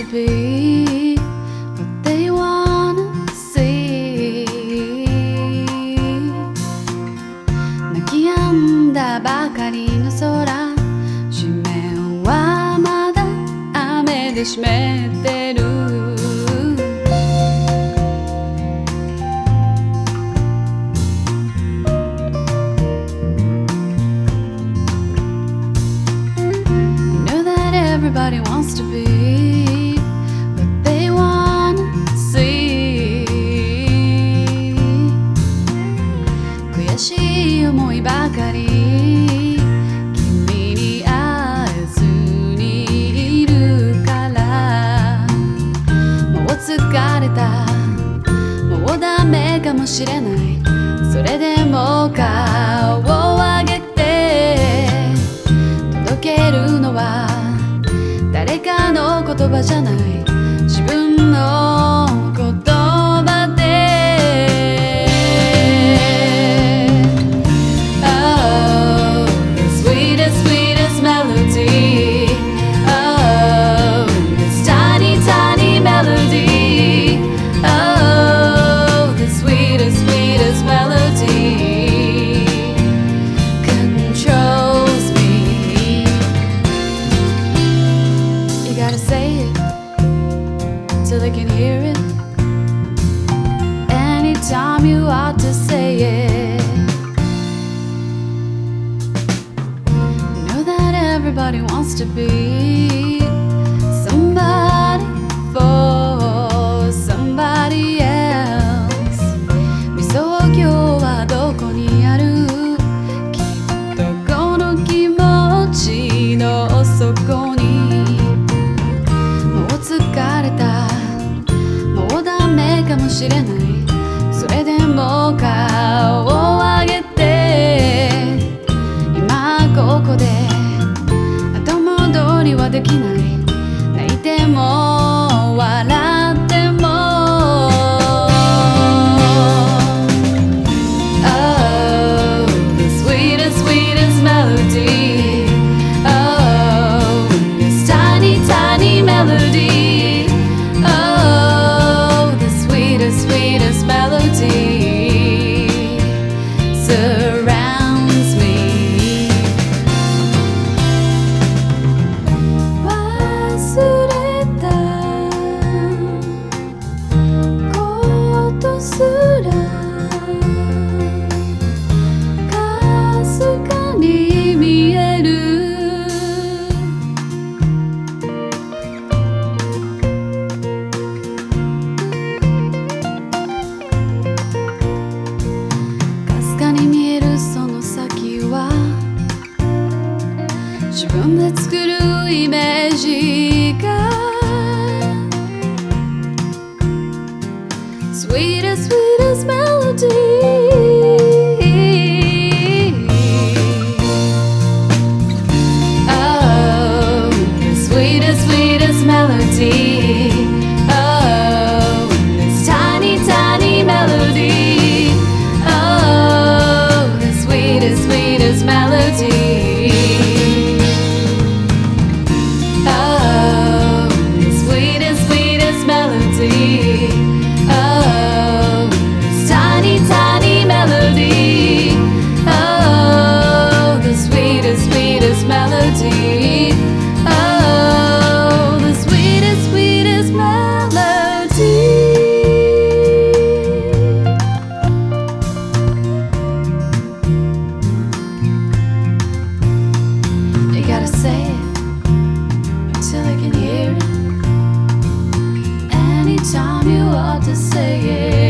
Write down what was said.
to be what they wanna see 泣き止んだばかりの空地面はまだ雨で湿ってるEverybody wants to be what they wanna see 悔しい思いばかり君に会えずにいるからもう疲れたもうダメかもしれないそれでも顔を上げて届けるのは誰かの言葉じゃない自分の言葉で Oh, the sweetest, sweetest melody Oh, this tiny, tiny melody Oh, the sweetest, sweetest melody controls me You gotta say it till they can hear it. Anytime you ought to say it. You know that everybody wants to be somebody for somebody else. 理想郷はどこにあるきっとこの気持ちの底に疲れたもうダメかもしれないそれでも顔を上げて今ここで後戻りはできない泣いても笑っても Oh, the sweetest, sweetest melody Oh, this tiny, tiny melody Sweetest melody surrounds me 忘れたことすらかすかに見えるに見えるその先は自分で作るイメージが Sweetest, sweetest melody Oh, the sweetest, sweetest melody Oh, this tiny, tiny melody Sweetest melody Oh, sweetest, sweetest melody Oh, this tiny, tiny melody Oh, the sweetest, sweetest melody Oh, the sweetest, sweetest melody You gotta say it until I can hear it. Anytime you ought to say it.